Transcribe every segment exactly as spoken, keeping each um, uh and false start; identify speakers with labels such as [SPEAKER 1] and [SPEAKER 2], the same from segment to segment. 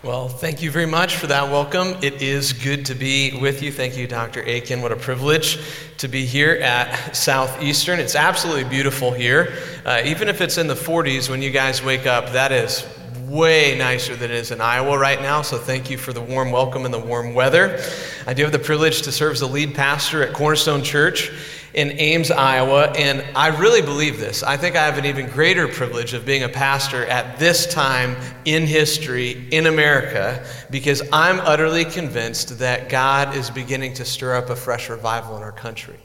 [SPEAKER 1] Well, thank you very much for that welcome. It is good to be with you. Thank you, Doctor Aiken. What a privilege to be here at Southeastern. It's absolutely beautiful here. Uh, even if it's in the forties when you guys wake up, that is way nicer than it is in Iowa right now, so thank you for the warm welcome and the warm weather. I do have the privilege to serve as the lead pastor at Cornerstone Church in Ames, Iowa, and I really believe this. I think I have an even greater privilege of being a pastor at this time in history in America because I'm utterly convinced that God is beginning to stir up a fresh revival in our country.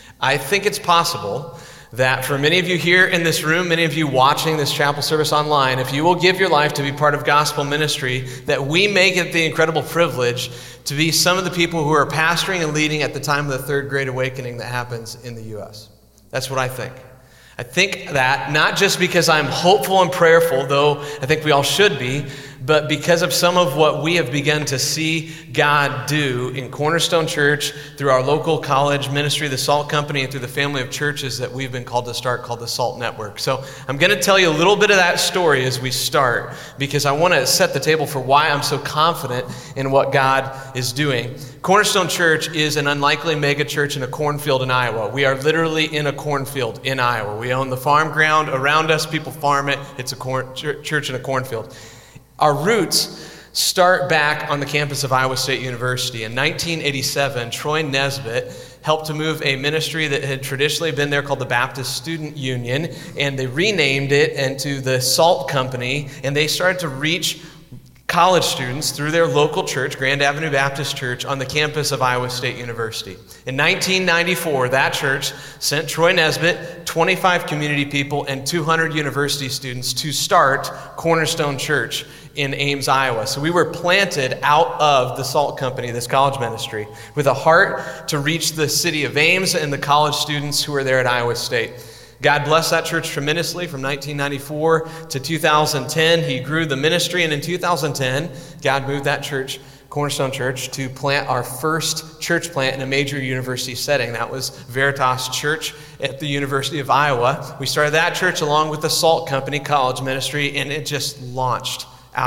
[SPEAKER 1] I think it's possible that for many of you here in this room, many of you watching this chapel service online, if you will give your life to be part of gospel ministry, that we may get the incredible privilege to be some of the people who are pastoring and leading at the time of the third great awakening that happens in the U S. That's what I think. I think that not just because I'm hopeful and prayerful, though I think we all should be, but because of some of what we have begun to see God do in Cornerstone Church, through our local college ministry, the SALT Company, and through the family of churches that we've been called to start called the SALT Network. So I'm going to tell you a little bit of that story as we start, because I want to set the table for why I'm so confident in what God is doing. Cornerstone Church is an unlikely mega church in a cornfield in Iowa. We are literally in a cornfield in Iowa. We own the farm ground around us. People farm it. It's a corn, church in a cornfield. Our roots start back on the campus of Iowa State University. In nineteen eighty-seven, Troy Nesbitt helped to move a ministry that had traditionally been there called the Baptist Student Union, and they renamed it into the SALT Company, and they started to reach college students through their local church, Grand Avenue Baptist Church, on the campus of Iowa State University. In nineteen ninety-four, that church sent Troy Nesbitt, twenty-five community people, and two hundred university students to start Cornerstone Church in Ames, Iowa. So we were planted out of the SALT Company, this college ministry, with a heart to reach the city of Ames and the college students who were there at Iowa State. God blessed that church tremendously from nineteen ninety-four to two thousand ten. He grew the ministry, and in two thousand ten, God moved that church, Cornerstone Church, to plant our first church plant in a major university setting. That was Veritas Church at the University of Iowa. We started that church along with the SALT Company college ministry, and it just launched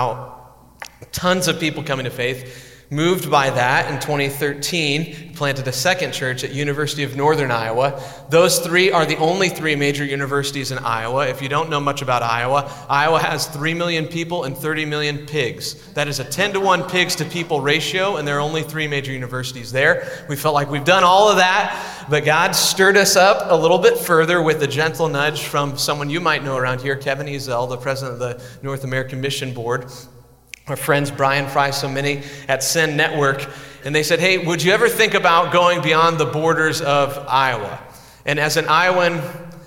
[SPEAKER 1] out. Tons of people coming to faith. Moved by that in twenty thirteen, planted a second church at University of Northern Iowa. Those three are the only three major universities in Iowa. If you don't know much about Iowa, Iowa has three million people and thirty million pigs. That is a ten to one pigs to people ratio, and there are only three major universities there. We felt like we've done all of that, but God stirred us up a little bit further with a gentle nudge from someone you might know around here, Kevin Ezel, the president of the North American Mission Board. Our friends Brian Fry, so many at Send Network, and they said, hey, would you ever think about going beyond the borders of Iowa? And as an Iowan,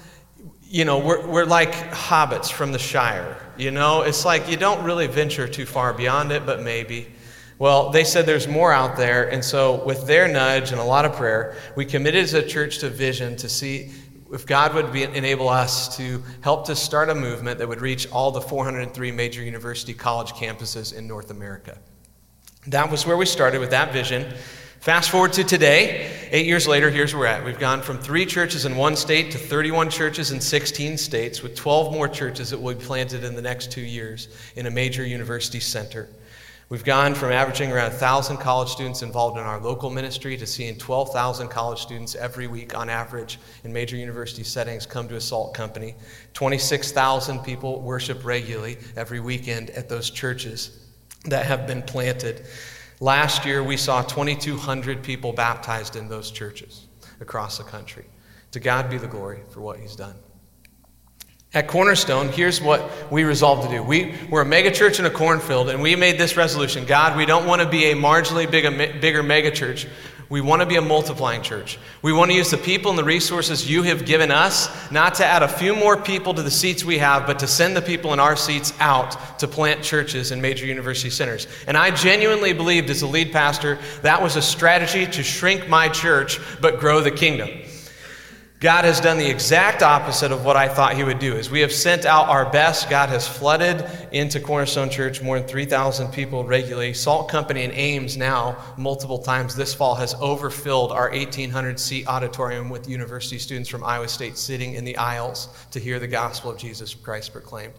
[SPEAKER 1] you know, we're, we're like hobbits from the Shire. You know, it's like you don't really venture too far beyond it, but maybe. Well, they said there's more out there, and so with their nudge and a lot of prayer, we committed as a church to vision to see if God would be, enable us to help to start a movement that would reach all the four hundred three major university college campuses in North America. That was where we started with that vision. Fast forward to today, eight years later, here's where we're at. We've gone from three churches in one state to thirty-one churches in sixteen states, with twelve more churches that will be planted in the next two years in a major university center. We've gone from averaging around one thousand college students involved in our local ministry to seeing twelve thousand college students every week on average in major university settings come to a SALT Company. twenty-six thousand people worship regularly every weekend at those churches that have been planted. Last year, we saw twenty-two hundred people baptized in those churches across the country. To God be the glory for what He's done. At Cornerstone, here's what we resolved to do. We, we're a mega church in a cornfield, and we made this resolution. God, we don't want to be a marginally big, a bigger mega church. We want to be a multiplying church. We want to use the people and the resources you have given us, not to add a few more people to the seats we have, but to send the people in our seats out to plant churches in major university centers. And I genuinely believed as a lead pastor, that was a strategy to shrink my church, but grow the kingdom. God has done the exact opposite of what I thought He would do. As we have sent out our best, God has flooded into Cornerstone Church more than three thousand people regularly. SALT Company in Ames now, multiple times this fall, has overfilled our eighteen hundred seat auditorium with university students from Iowa State sitting in the aisles to hear the gospel of Jesus Christ proclaimed.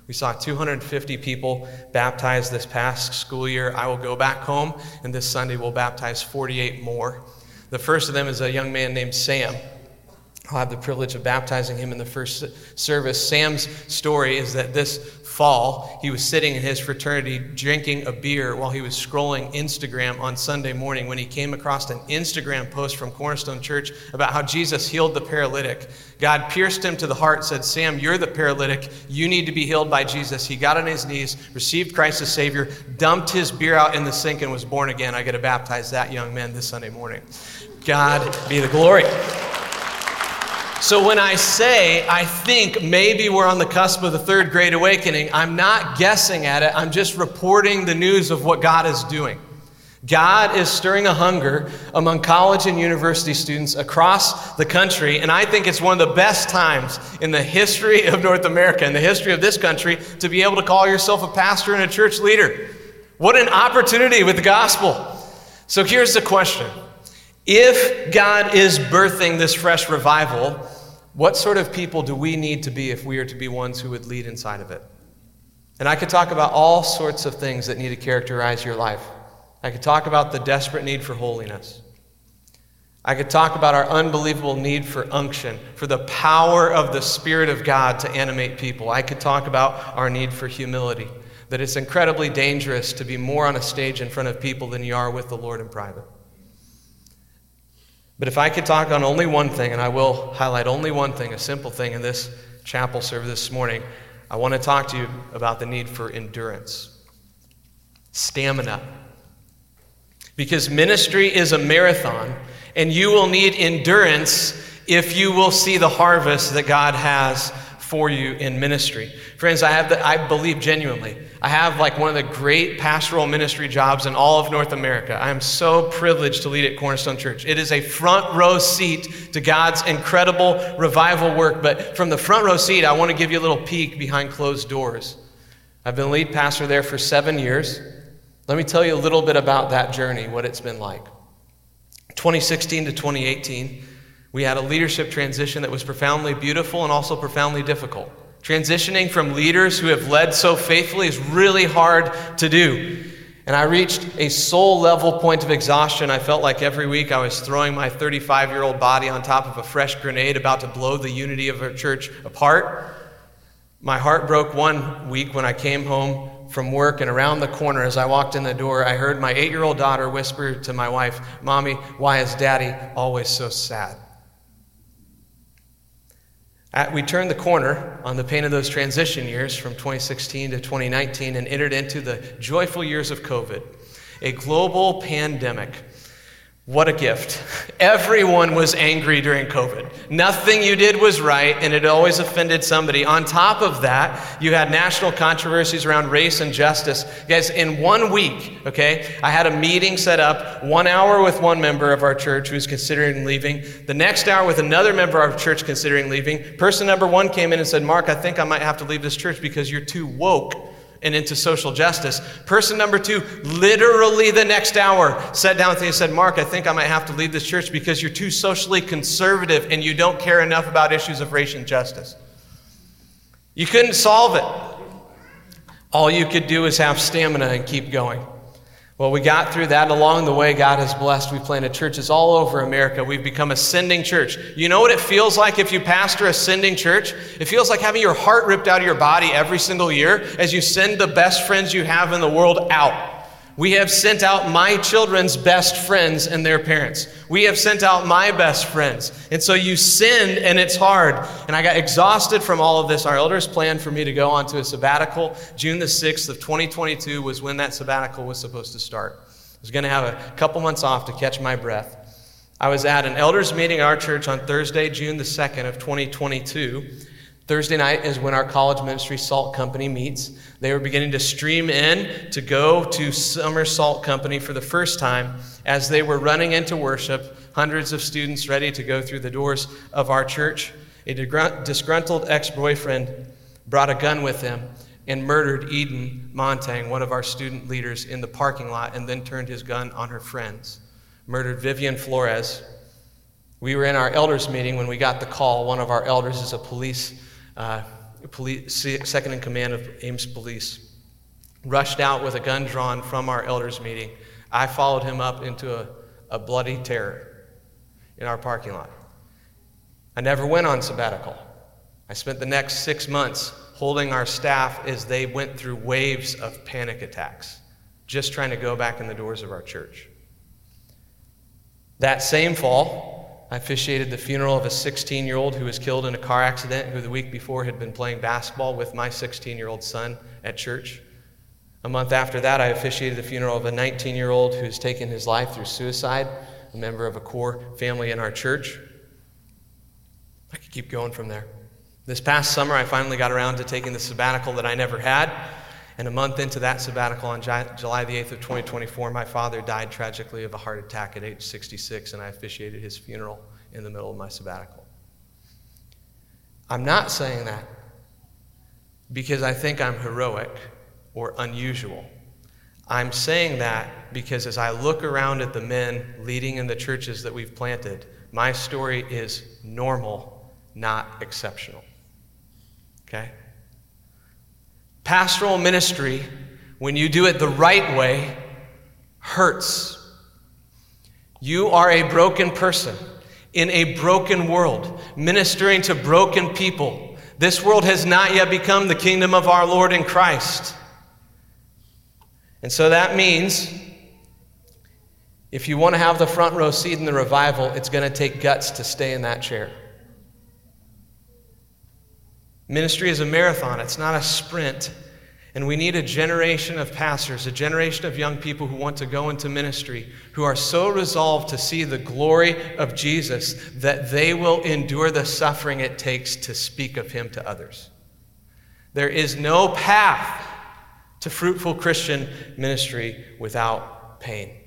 [SPEAKER 1] We saw two hundred fifty people baptized this past school year. I will go back home, and this Sunday we'll baptize forty-eight more. The first of them is a young man named Sam. I'll have the privilege of baptizing him in the first service. Sam's story is that this fall, he was sitting in his fraternity drinking a beer while he was scrolling Instagram on Sunday morning when he came across an Instagram post from Cornerstone Church about how Jesus healed the paralytic. God pierced him to the heart, said, Sam, you're the paralytic. You need to be healed by Jesus. He got on his knees, received Christ as Savior, dumped his beer out in the sink, and was born again. I get to baptize that young man this Sunday morning. God be the glory. So when I say I think maybe we're on the cusp of the third great awakening, I'm not guessing at it. I'm just reporting the news of what God is doing. God is stirring a hunger among college and university students across the country, and I think it's one of the best times in the history of North America, in the history of this country, to be able to call yourself a pastor and a church leader. What an opportunity with the gospel. So here's the question. If God is birthing this fresh revival, what sort of people do we need to be if we are to be ones who would lead inside of it? And I could talk about all sorts of things that need to characterize your life. I could talk about the desperate need for holiness. I could talk about our unbelievable need for unction, for the power of the Spirit of God to animate people. I could talk about our need for humility, that it's incredibly dangerous to be more on a stage in front of people than you are with the Lord in private. But if I could talk on only one thing, and I will highlight only one thing, a simple thing in this chapel service this morning, I want to talk to you about the need for endurance, stamina. Because ministry is a marathon, and you will need endurance if you will see the harvest that God has for you in ministry. Friends, I have the, I believe genuinely, I have like one of the great pastoral ministry jobs in all of North America. I am so privileged to lead at Cornerstone Church. It is a front row seat to God's incredible revival work, but from the front row seat, I want to give you a little peek behind closed doors. I've been lead pastor there for seven years. Let me tell you a little bit about that journey, what it's been like. twenty sixteen to twenty eighteen, we had a leadership transition that was profoundly beautiful and also profoundly difficult. Transitioning from leaders who have led so faithfully is really hard to do. And I reached a soul level point of exhaustion. I felt like every week I was throwing my thirty-five-year-old body on top of a fresh grenade about to blow the unity of our church apart. My heart broke one week when I came home from work, and around the corner as I walked in the door, I heard my eight-year-old daughter whisper to my wife, Mommy, why is Daddy always so sad? At, we turned the corner on the pain of those transition years from twenty sixteen to twenty nineteen and entered into the joyful years of COVID, a global pandemic. What a gift. Everyone was angry during COVID. Nothing you did was right, and it always offended somebody. On top of that, you had national controversies around race and justice. Guys, in one week, okay, I had a meeting set up, one hour with one member of our church who was considering leaving, the next hour with another member of our church considering leaving. Person number one came in and said, Mark, I think I might have to leave this church because you're too woke and into social justice. Person number two, literally the next hour, sat down with me and said, Mark, I think I might have to leave this church because you're too socially conservative and you don't care enough about issues of race and justice. You couldn't solve it. All you could do is have stamina and keep going. Well, we got through that, and along the way, God has blessed. We've planted churches all over America. We've become a sending church. You know what it feels like if you pastor a sending church? It feels like having your heart ripped out of your body every single year as you send the best friends you have in the world out. We have sent out my children's best friends and their parents. We have sent out my best friends. And so you send, and it's hard. And I got exhausted from all of this. Our elders planned for me to go on to a sabbatical. June the sixth of twenty twenty-two was when that sabbatical was supposed to start. I was going to have a couple months off to catch my breath. I was at an elders meeting at our church on Thursday, June the second of twenty twenty-two. Thursday night is when our college ministry Salt Company meets. They were beginning to stream in to go to Summer Salt Company for the first time. As they were running into worship, hundreds of students ready to go through the doors of our church, a disgruntled ex-boyfriend brought a gun with him and murdered Eden Montang, one of our student leaders, in the parking lot, and then turned his gun on her friends. Murdered Vivian Flores. We were in our elders meeting when we got the call. One of our elders is a police Uh, police, second in command of Ames Police, rushed out with a gun drawn from our elders meeting. I followed him up into a, a bloody terror in our parking lot. I never went on sabbatical. I spent the next six months holding our staff as they went through waves of panic attacks, just trying to go back in the doors of our church. That same fall, I officiated the funeral of a sixteen-year-old who was killed in a car accident, who the week before had been playing basketball with my sixteen-year-old son at church. A month after that, I officiated the funeral of a nineteen-year-old who's taken his life through suicide, a member of a core family in our church. I could keep going from there. This past summer, I finally got around to taking the sabbatical that I never had. And a month into that sabbatical, on July the eighth of twenty twenty-four, my father died tragically of a heart attack at age sixty-six, and I officiated his funeral in the middle of my sabbatical. I'm not saying that because I think I'm heroic or unusual. I'm saying that because as I look around at the men leading in the churches that we've planted, my story is normal, not exceptional. Okay? Pastoral ministry, when you do it the right way, hurts. You are a broken person in a broken world, ministering to broken people. This world has not yet become the kingdom of our Lord in Christ. And so that means if you want to have the front row seat in the revival, it's going to take guts to stay in that chair. Ministry is a marathon. It's not a sprint. And we need a generation of pastors, a generation of young people who want to go into ministry, who are so resolved to see the glory of Jesus that they will endure the suffering it takes to speak of him to others. There is no path to fruitful Christian ministry without pain.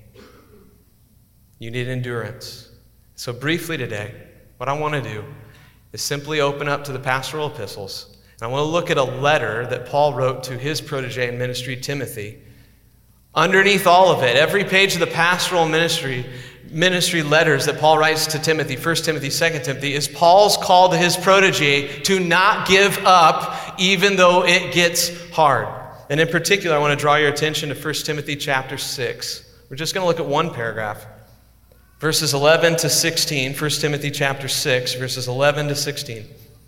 [SPEAKER 1] You need endurance. So briefly today, what I want to do is simply open up to the pastoral epistles. And I want to look at a letter that Paul wrote to his protege in ministry, Timothy. Underneath all of it, every page of the pastoral ministry, ministry letters that Paul writes to Timothy, First Timothy, Second Timothy, is Paul's call to his protege to not give up even though it gets hard. And in particular, I want to draw your attention to First Timothy chapter six. We're just going to look at one paragraph. Verses eleven to sixteen, First Timothy chapter six, verses eleven to sixteen.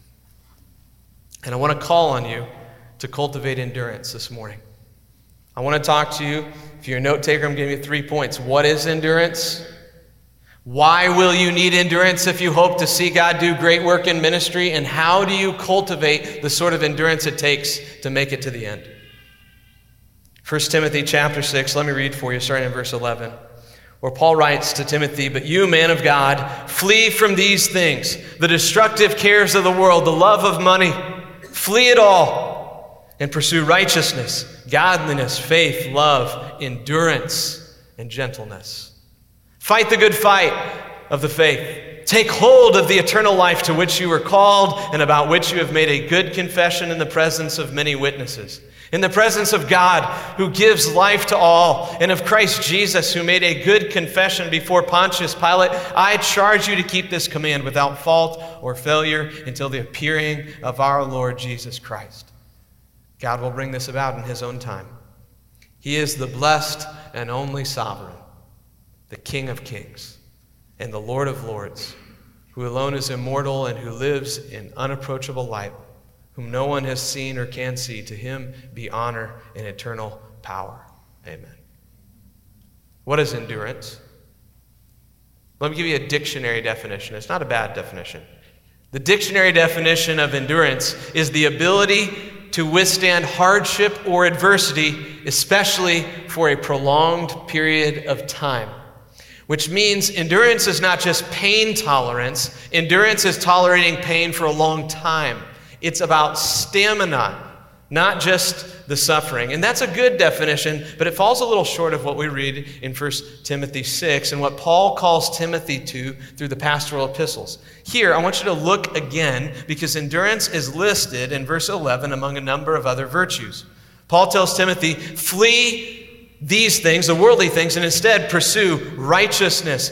[SPEAKER 1] And I want to call on you to cultivate endurance this morning. I want to talk to you. If you're a note taker, I'm giving you three points. What is endurance? Why will you need endurance if you hope to see God do great work in ministry? And how do you cultivate the sort of endurance it takes to make it to the end? First Timothy chapter six, let me read for you, starting in verse eleven. Where Paul writes to Timothy, "But you, man of God, flee from these things, the destructive cares of the world, the love of money. Flee it all and pursue righteousness, godliness, faith, love, endurance, and gentleness. Fight the good fight of the faith. Take hold of the eternal life to which you were called and about which you have made a good confession in the presence of many witnesses. In the presence of God, who gives life to all, and of Christ Jesus, who made a good confession before Pontius Pilate, I charge you to keep this command without fault or failure until the appearing of our Lord Jesus Christ. God will bring this about in his own time. He is the blessed and only sovereign, the King of kings, and the Lord of lords, who alone is immortal and who lives in unapproachable light, whom no one has seen or can see. To him be honor and eternal power. Amen." What is endurance? Let me give you a dictionary definition. It's not a bad definition. The dictionary definition of endurance is the ability to withstand hardship or adversity, especially for a prolonged period of time. Which means endurance is not just pain tolerance. Endurance is tolerating pain for a long time. It's about stamina, not just the suffering. And that's a good definition, but it falls a little short of what we read in First Timothy six and what Paul calls Timothy to through the pastoral epistles. Here, I want you to look again because endurance is listed in verse eleven among a number of other virtues. Paul tells Timothy, flee these things, the worldly things, and instead pursue righteousness,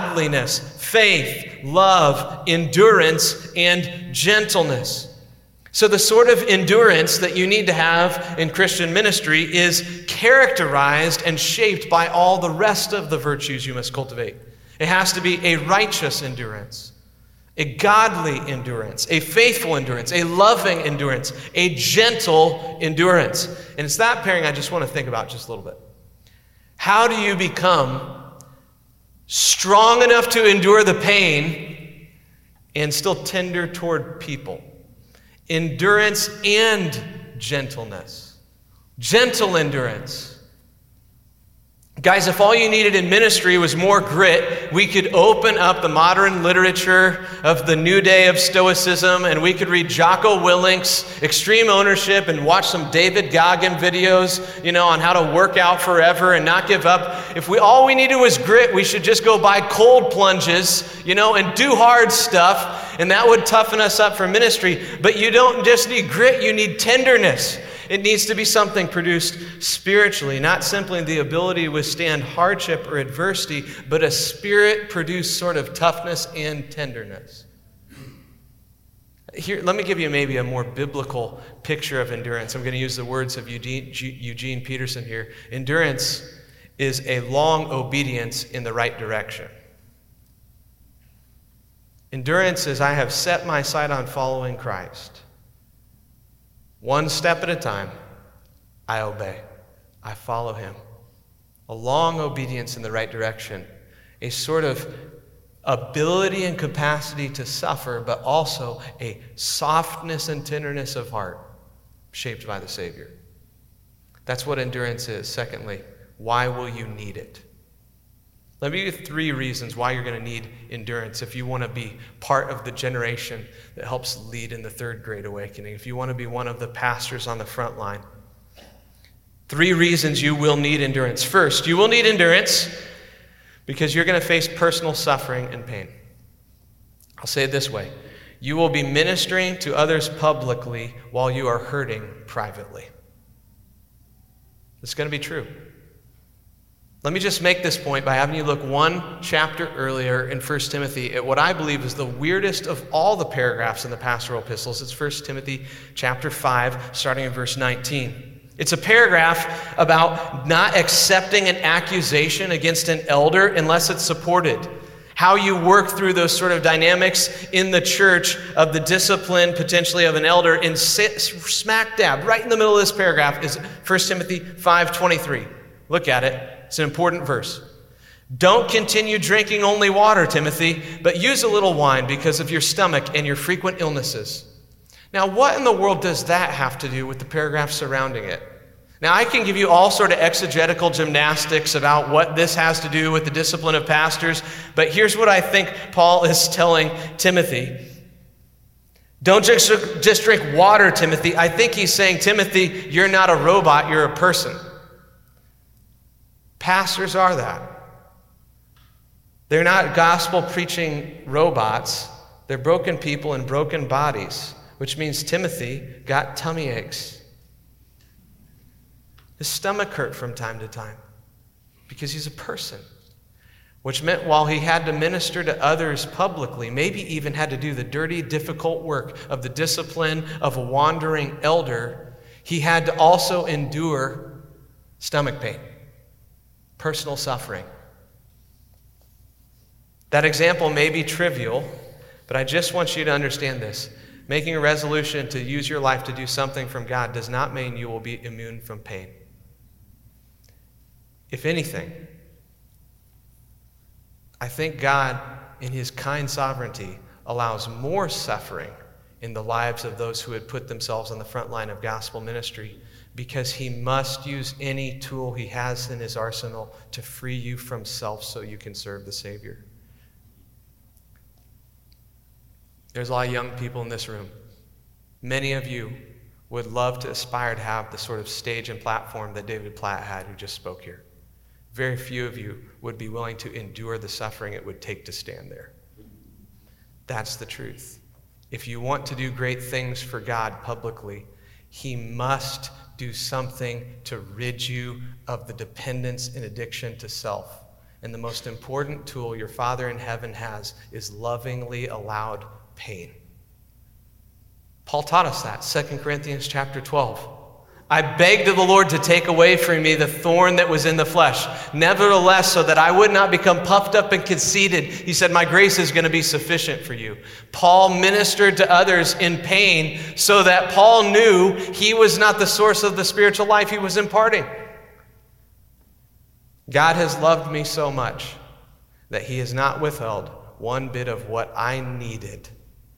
[SPEAKER 1] godliness, faith, love, endurance, and gentleness. So the sort of endurance that you need to have in Christian ministry is characterized and shaped by all the rest of the virtues you must cultivate. It has to be a righteous endurance, a godly endurance, a faithful endurance, a loving endurance, a gentle endurance. And it's that pairing I just want to think about just a little bit. How do you become strong enough to endure the pain and still tender toward people? Endurance and gentleness. Gentle endurance. Guys, if all you needed in ministry was more grit, we could open up the modern literature of the new day of Stoicism, and we could read Jocko Willink's Extreme Ownership and watch some David Goggin videos, you know, on how to work out forever and not give up. If we all we needed was grit, we should just go buy cold plunges, you know, and do hard stuff, and that would toughen us up for ministry. But you don't just need grit, you need tenderness. It needs to be something produced spiritually, not simply the ability to withstand hardship or adversity, but a spirit-produced sort of toughness and tenderness. Here, let me give you maybe a more biblical picture of endurance. I'm going to use the words of Eugene, Eugene Peterson here. Endurance is a long obedience in the right direction. Endurance is I have set my sight on following Christ. One step at a time, I obey. I follow him. A long obedience in the right direction. A sort of ability and capacity to suffer, but also a softness and tenderness of heart shaped by the Savior. That's what endurance is. Secondly, why will you need it? Let me give you three reasons why you're going to need endurance if you want to be part of the generation that helps lead in the third great awakening, if you want to be one of the pastors on the front line. Three reasons you will need endurance. First, you will need endurance because you're going to face personal suffering and pain. I'll say it this way. You will be ministering to others publicly while you are hurting privately. It's going to be true. Let me just make this point by having you look one chapter earlier in First Timothy at what I believe is the weirdest of all the paragraphs in the pastoral epistles. It's First Timothy chapter five, starting in verse nineteen. It's a paragraph about not accepting an accusation against an elder unless it's supported. How you work through those sort of dynamics in the church of the discipline potentially of an elder. And smack dab, right in the middle of this paragraph is First Timothy five twenty-three. Look at it. It's an important verse. Don't continue drinking only water, Timothy, but use a little wine because of your stomach and your frequent illnesses. Now, what in the world does that have to do with the paragraph surrounding it? Now, I can give you all sort of exegetical gymnastics about what this has to do with the discipline of pastors, but here's what I think Paul is telling Timothy. Don't just, just drink water, Timothy. I think he's saying, Timothy, you're not a robot, you're a person. Pastors are that. They're not gospel-preaching robots. They're broken people in broken bodies, which means Timothy got tummy aches. His stomach hurt from time to time because he's a person, which meant while he had to minister to others publicly, maybe even had to do the dirty, difficult work of the discipline of a wandering elder, he had to also endure stomach pain. Personal suffering. That example may be trivial, but I just want you to understand this. Making a resolution to use your life to do something from God does not mean you will be immune from pain. If anything, I think God, in his kind sovereignty, allows more suffering in the lives of those who had put themselves on the front line of gospel ministry, because he must use any tool he has in his arsenal to free you from self so you can serve the Savior. There's a lot of young people in this room. Many of you would love to aspire to have the sort of stage and platform that David Platt had, who just spoke here. Very few of you would be willing to endure the suffering it would take to stand there. That's the truth. If you want to do great things for God publicly, he must do something to rid you of the dependence and addiction to self. And the most important tool your Father in heaven has is lovingly allowed pain. Paul taught us that, Second Corinthians chapter twelve. I begged of the Lord to take away from me the thorn that was in the flesh. Nevertheless, so that I would not become puffed up and conceited, he said, my grace is going to be sufficient for you. Paul ministered to others in pain so that Paul knew he was not the source of the spiritual life he was imparting. God has loved me so much that he has not withheld one bit of what I needed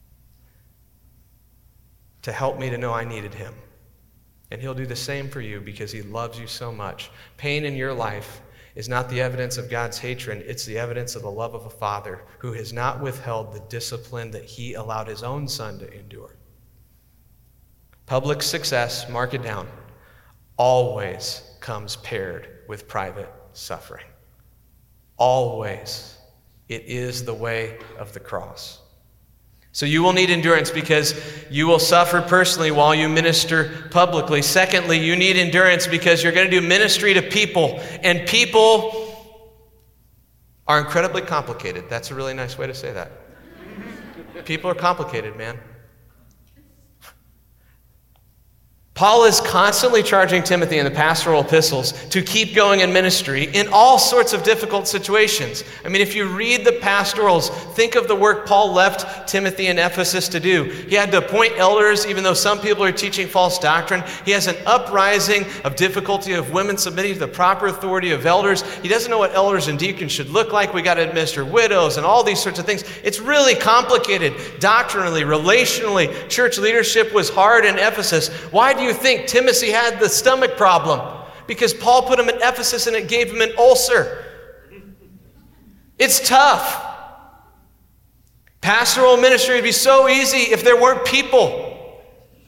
[SPEAKER 1] to help me to know I needed him. And he'll do the same for you because he loves you so much. Pain in your life is not the evidence of God's hatred. It's the evidence of the love of a father who has not withheld the discipline that he allowed his own son to endure. Public success, mark it down, always comes paired with private suffering. Always. It is the way of the cross. So you will need endurance because you will suffer personally while you minister publicly. Secondly, you need endurance because you're going to do ministry to people. And people are incredibly complicated. That's a really nice way to say that. People are complicated, man. Paul is constantly charging Timothy in the pastoral epistles to keep going in ministry in all sorts of difficult situations. I mean, if you read the pastorals, think of the work Paul left Timothy in Ephesus to do. He had to appoint elders, even though some people are teaching false doctrine. He has an uprising of difficulty of women submitting to the proper authority of elders. He doesn't know what elders and deacons should look like. We got to administer widows and all these sorts of things. It's really complicated doctrinally, relationally. Church leadership was hard in Ephesus. Why do you You think Timothy had the stomach problem? Because Paul put him in Ephesus and it gave him an ulcer. It's tough. Pastoral ministry would be so easy if there weren't people.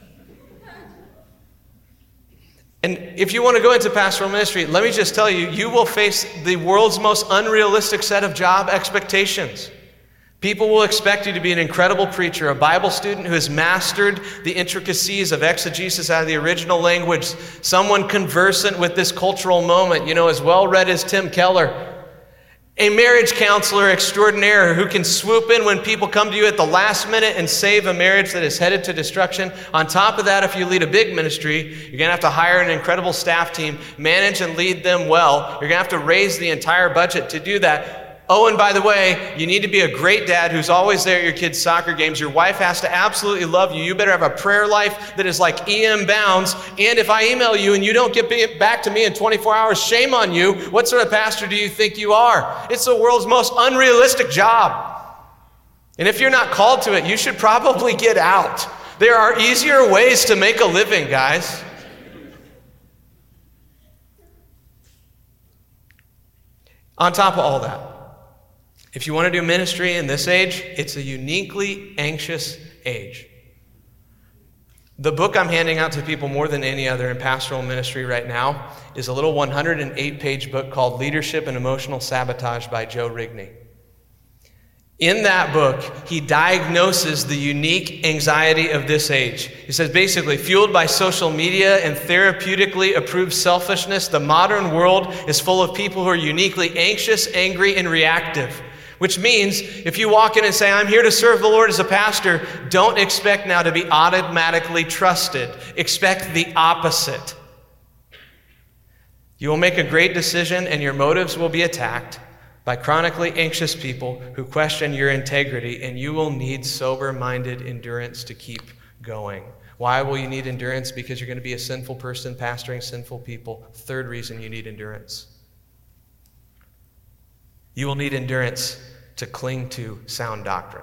[SPEAKER 1] And if you want to go into pastoral ministry, let me just tell you, you will face the world's most unrealistic set of job expectations. People will expect you to be an incredible preacher, a Bible student who has mastered the intricacies of exegesis out of the original language, someone conversant with this cultural moment, you know, as well read as Tim Keller, a marriage counselor extraordinaire who can swoop in when people come to you at the last minute and save a marriage that is headed to destruction. On top of that, if you lead a big ministry, you're going to have to hire an incredible staff team, manage and lead them well. You're going to have to raise the entire budget to do that. Oh, and by the way, you need to be a great dad who's always there at your kids' soccer games. Your wife has to absolutely love you. You better have a prayer life that is like E M bounds. And if I email you and you don't get back to me in twenty-four hours, shame on you. What sort of pastor do you think you are? It's the world's most unrealistic job. And if you're not called to it, you should probably get out. There are easier ways to make a living, guys. On top of all that, if you want to do ministry in this age, it's a uniquely anxious age. The book I'm handing out to people more than any other in pastoral ministry right now is a little one hundred eight page book called Leadership and Emotional Sabotage by Joe Rigney. In that book, he diagnoses the unique anxiety of this age. He says basically, fueled by social media and therapeutically approved selfishness, the modern world is full of people who are uniquely anxious, angry, and reactive. Which means if you walk in and say, I'm here to serve the Lord as a pastor, don't expect now to be automatically trusted. Expect the opposite. You will make a great decision and your motives will be attacked by chronically anxious people who question your integrity, and you will need sober-minded endurance to keep going. Why will you need endurance? Because you're going to be a sinful person pastoring sinful people. Third reason you need endurance. You will need endurance to cling to sound doctrine,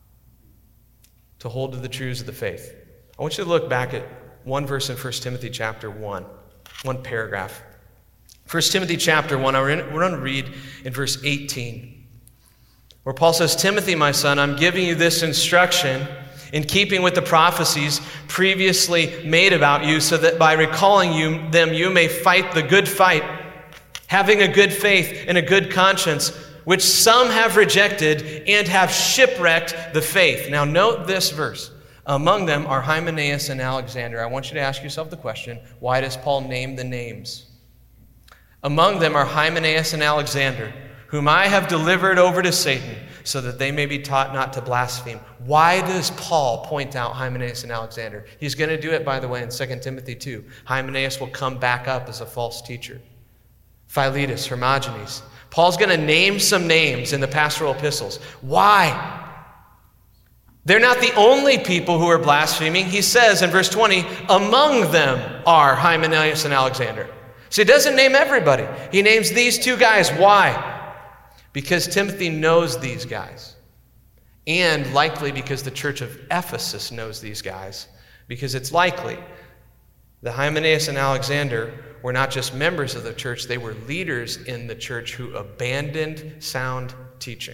[SPEAKER 1] to hold to the truths of the faith. I want you to look back at one verse in First Timothy chapter one, one paragraph. First Timothy chapter one, we're going to read in verse eighteen, where Paul says, Timothy, my son, I'm giving you this instruction in keeping with the prophecies previously made about you, so that by recalling you them you may fight the good fight, having a good faith and a good conscience, which some have rejected and have shipwrecked the faith. Now note this verse. Among them are Hymenaeus and Alexander. I want you to ask yourself the question, why does Paul name the names? Among them are Hymenaeus and Alexander, whom I have delivered over to Satan, so that they may be taught not to blaspheme. Why does Paul point out Hymenaeus and Alexander? He's going to do it, by the way, in Second Timothy two. Hymenaeus will come back up as a false teacher. Philetus, Hermogenes. Paul's going to name some names in the pastoral epistles. Why? They're not the only people who are blaspheming. He says in verse twenty, among them are Hymenaeus and Alexander. So he doesn't name everybody. He names these two guys. Why? Because Timothy knows these guys. And likely because the church of Ephesus knows these guys. Because it's likely that Hymenaeus and Alexander were not just members of the church, they were leaders in the church who abandoned sound teaching.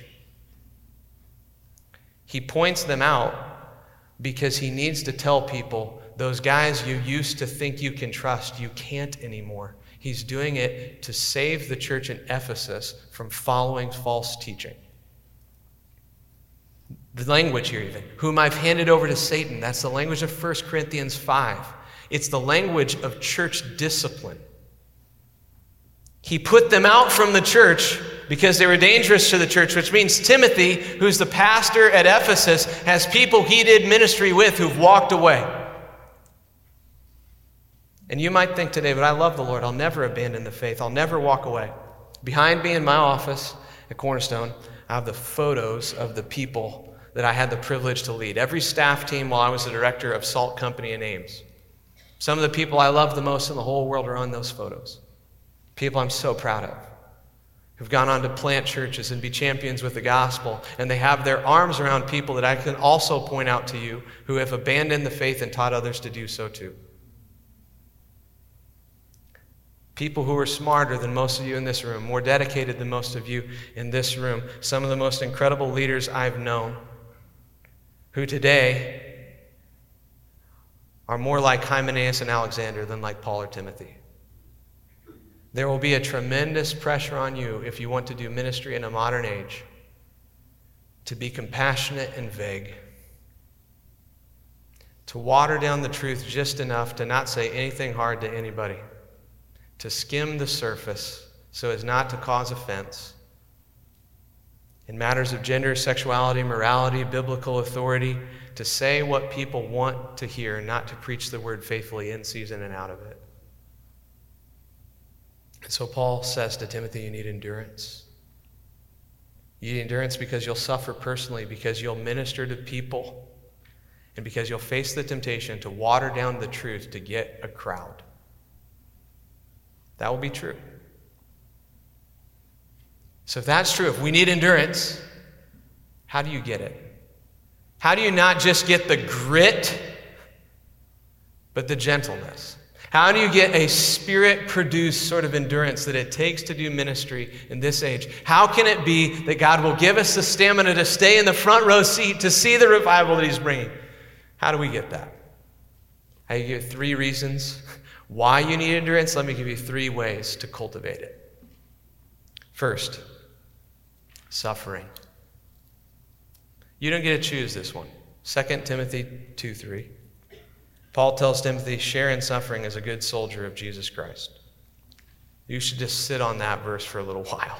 [SPEAKER 1] He points them out because he needs to tell people, those guys you used to think you can trust, you can't anymore. He's doing it to save the church in Ephesus from following false teaching. The language here even, whom I've handed over to Satan, that's the language of First Corinthians five. It's the language of church discipline. He put them out from the church because they were dangerous to the church, which means Timothy, who's the pastor at Ephesus, has people he did ministry with who've walked away. And you might think today, but I love the Lord. I'll never abandon the faith. I'll never walk away. Behind me in my office at Cornerstone, I have the photos of the people that I had the privilege to lead. Every staff team while I was the director of Salt Company in Ames. Some of the people I love the most in the whole world are on those photos. People I'm so proud of, who've gone on to plant churches and be champions with the gospel, and they have their arms around people that I can also point out to you who have abandoned the faith and taught others to do so too. People who are smarter than most of you in this room, more dedicated than most of you in this room, some of the most incredible leaders I've known, who today are more like Hymenaeus and Alexander than like Paul or Timothy. There will be a tremendous pressure on you if you want to do ministry in a modern age to be compassionate and vague, to water down the truth just enough to not say anything hard to anybody, to skim the surface so as not to cause offense. In matters of gender, sexuality, morality, biblical authority, to say what people want to hear, not to preach the word faithfully in season and out of it. And so Paul says to Timothy, you need endurance. You need endurance because you'll suffer personally, because you'll minister to people, and because you'll face the temptation to water down the truth to get a crowd. That will be true. So if that's true, if we need endurance, how do you get it? How do you not just get the grit, but the gentleness? How do you get a spirit-produced sort of endurance that it takes to do ministry in this age? How can it be that God will give us the stamina to stay in the front row seat to see the revival that he's bringing? How do we get that? I give you three reasons why you need endurance. Let me give you three ways to cultivate it. First, suffering. You don't get to choose this one. Second Timothy two three. Paul tells Timothy, share in suffering as a good soldier of Jesus Christ. You should just sit on that verse for a little while.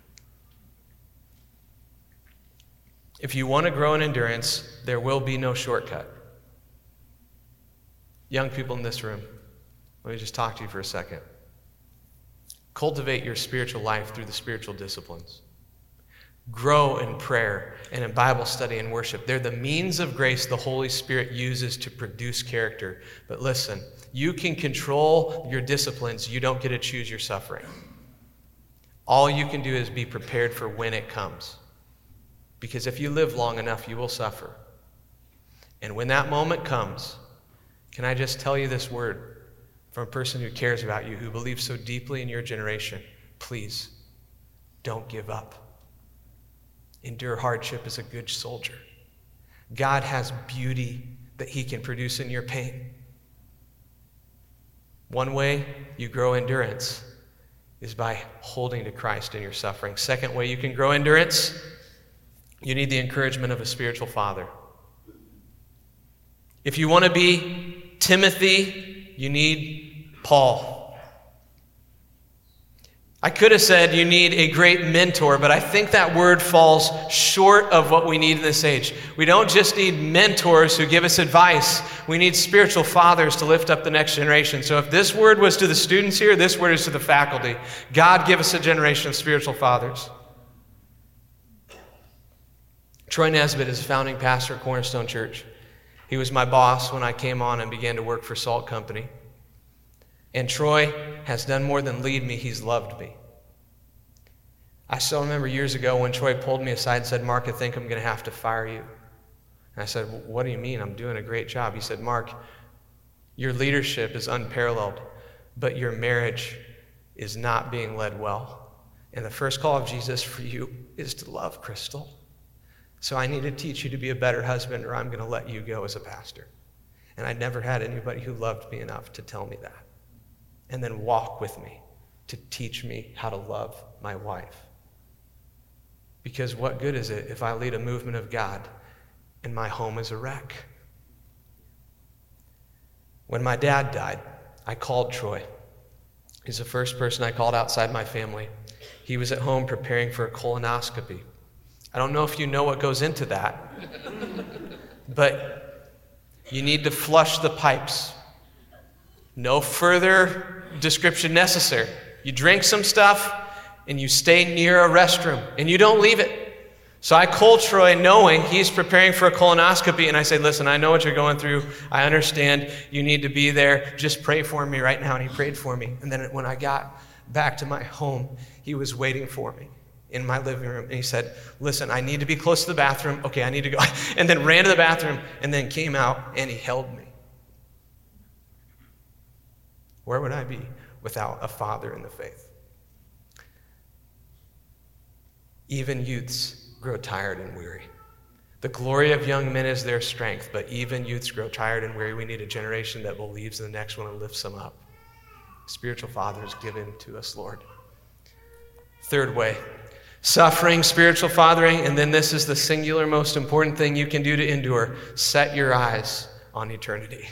[SPEAKER 1] If you want to grow in endurance, there will be no shortcut. Young people in this room, let me just talk to you for a second. Cultivate your spiritual life through the spiritual disciplines. Grow in prayer and in Bible study and worship. They're the means of grace the Holy Spirit uses to produce character. But listen, you can control your disciplines. You don't get to choose your suffering. All you can do is be prepared for when it comes. Because if you live long enough, you will suffer. And when that moment comes, can I just tell you this word from a person who cares about you, who believes so deeply in your generation? Please, don't give up. Endure hardship as a good soldier. God has beauty that he can produce in your pain. One way you grow endurance is by holding to Christ in your suffering. Second way you can grow endurance, you need the encouragement of a spiritual father. If you want to be Timothy, you need Paul. I could have said you need a great mentor, but I think that word falls short of what we need in this age. We don't just need mentors who give us advice. We need spiritual fathers to lift up the next generation. So if this word was to the students here, this word is to the faculty. God, give us a generation of spiritual fathers. Troy Nesbitt is a founding pastor at Cornerstone Church. He was my boss when I came on and began to work for Salt Company. And Troy has done more than lead me, he's loved me. I still remember years ago when Troy pulled me aside and said, Mark, I think I'm going to have to fire you. And I said, what do you mean? I'm doing a great job. He said, Mark, your leadership is unparalleled, but your marriage is not being led well. And the first call of Jesus for you is to love Crystal. So I need to teach you to be a better husband, or I'm going to let you go as a pastor. And I never had anybody who loved me enough to tell me that. And then walk with me to teach me how to love my wife. Because what good is it if I lead a movement of God and my home is a wreck? When my dad died, I called Troy. He's the first person I called outside my family. He was at home preparing for a colonoscopy. I don't know if you know what goes into that, but you need to flush the pipes. No further description necessary. You drink some stuff and you stay near a restroom and you don't leave it. So I called Troy knowing he's preparing for a colonoscopy, and I said, listen, I know what you're going through. I understand you need to be there. Just pray for me right now. And he prayed for me. And then when I got back to my home, he was waiting for me in my living room. And he said, listen, I need to be close to the bathroom. Okay, I need to go. And then ran to the bathroom and then came out and he held me. Where would I be without a father in the faith? Even youths grow tired and weary. The glory of young men is their strength, but even youths grow tired and weary. We need a generation that believes in the next one and lifts them up. Spiritual fathers given to us, Lord. Third way, suffering, spiritual fathering, and then this is the singular most important thing you can do to endure. Set your eyes on eternity.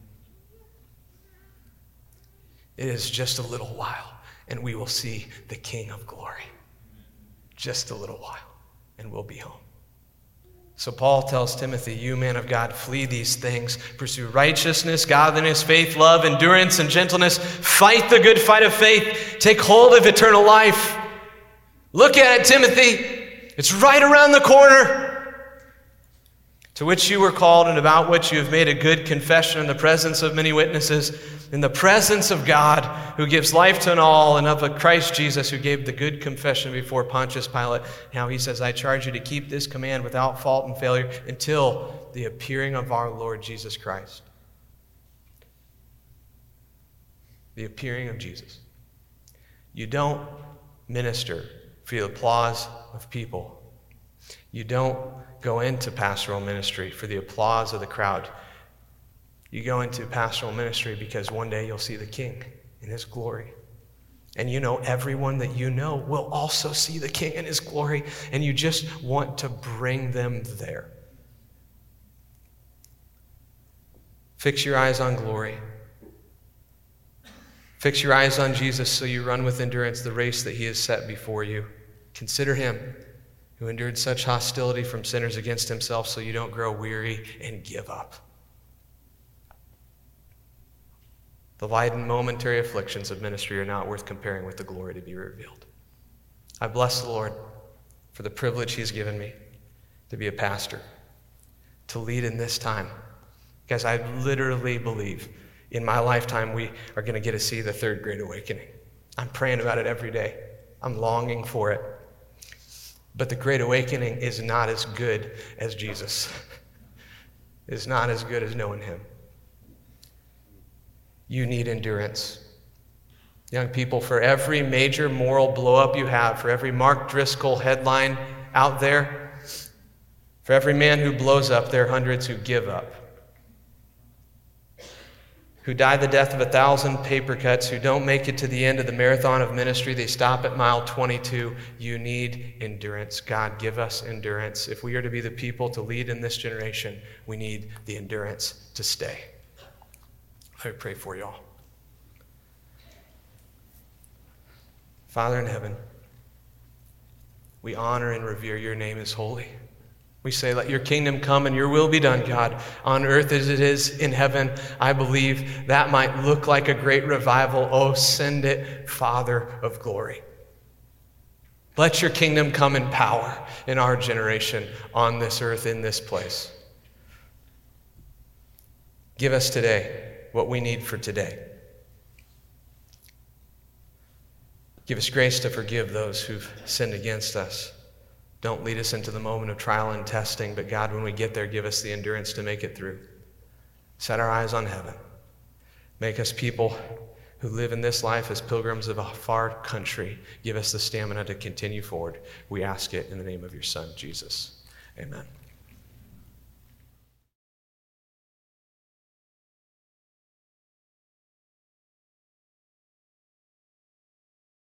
[SPEAKER 1] It is just a little while, and we will see the King of glory. Just a little while, and we'll be home. So Paul tells Timothy, you, man of God, flee these things. Pursue righteousness, godliness, faith, love, endurance, and gentleness. Fight the good fight of faith. Take hold of eternal life. Look at it, Timothy. It's right around the corner. To which you were called and about which you have made a good confession in the presence of many witnesses, in the presence of God who gives life to all, and of Christ Jesus who gave the good confession before Pontius Pilate. Now he says, I charge you to keep this command without fault and failure until the appearing of our Lord Jesus Christ. The appearing of Jesus. You don't minister for the applause of people. You don't go into pastoral ministry for the applause of the crowd. You go into pastoral ministry because one day you'll see the King in his glory. And you know everyone that you know will also see the King in his glory, and you just want to bring them there. Fix your eyes on glory. Fix your eyes on Jesus so you run with endurance the race that he has set before you. Consider him who endured such hostility from sinners against himself so you don't grow weary and give up. The light and momentary afflictions of ministry are not worth comparing with the glory to be revealed. I bless the Lord for the privilege he's given me to be a pastor, to lead in this time. Because I literally believe in my lifetime we are going to get to see the third great awakening. I'm praying about it every day. I'm longing for it. But the great awakening is not as good as Jesus. It's not as good as knowing him. You need endurance. Young people, for every major moral blow-up you have, for every Mark Driscoll headline out there, for every man who blows up, there are hundreds who give up, who die the death of a thousand paper cuts, who don't make it to the end of the marathon of ministry. They stop at mile twenty-two. You need endurance. God, give us endurance. If we are to be the people to lead in this generation, we need the endurance to stay. Let me pray for you all. Father in heaven, we honor and revere your name as holy. We say, let your kingdom come and your will be done, God, on earth as it is in heaven. I believe that might look like a great revival. Oh, send it, Father of glory. Let your kingdom come in power in our generation, on this earth, in this place. Give us today what we need for today. Give us grace to forgive those who've sinned against us. Don't lead us into the moment of trial and testing, but God, when we get there, give us the endurance to make it through. Set our eyes on heaven. Make us people who live in this life as pilgrims of a far country. Give us the stamina to continue forward. We ask it in the name of your Son, Jesus. Amen.